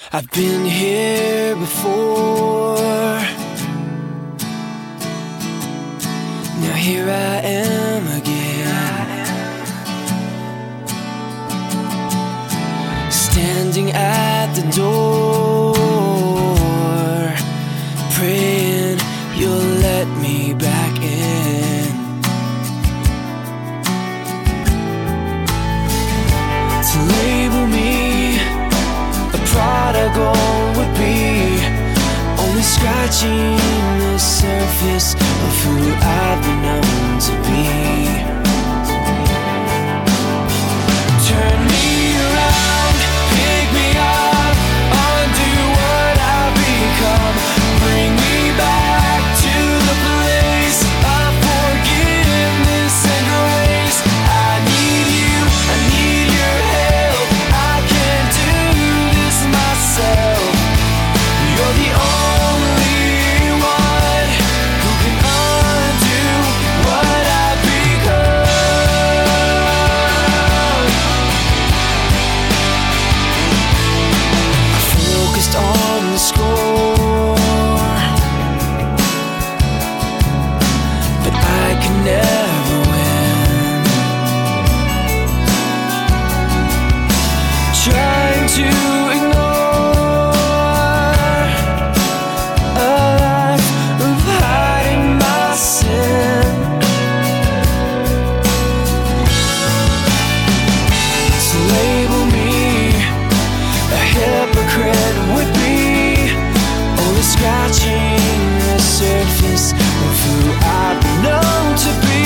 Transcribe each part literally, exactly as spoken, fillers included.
I've been here before. Now here I am again, standing at the door, praying you'll let me back in. To label me a prodigal would be only scratching the surface of who I've been known to be. Turn me around, pick me up, undo what I've become. Bring me back to the place of forgiveness and grace. I need you, I need your help. I can't do this myself. You're the only one who can undo what I've become. I focused on the score, but I can never win. Trying to ignore a life of hiding my sin. To label me a hypocrite would be only scratching the surface of who I've been known to be.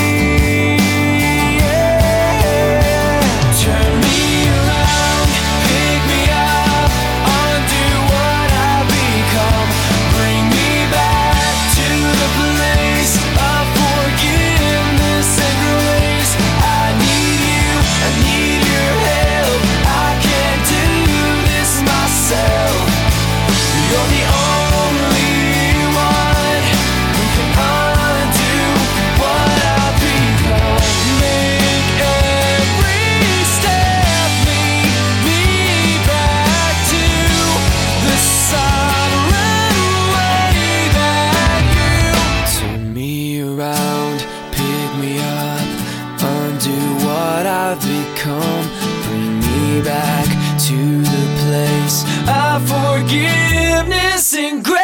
Yeah. Turn me around, pick me up, undo what I've become. Bring me back to the place of forgiveness and grace. I need you, I need your help. I can't do this myself. You're the only one who can undo what I've become. Make every step lead me back to the sovereign way that you turn me around, pick me up, undo what I've become. Bring me back to the place of forgiveness and grace.